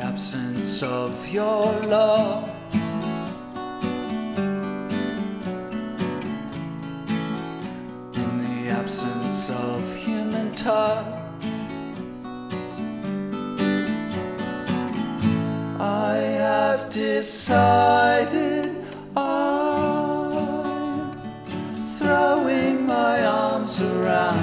absence of your love, in the absence of human touch, I have decided I'm throwing my arms around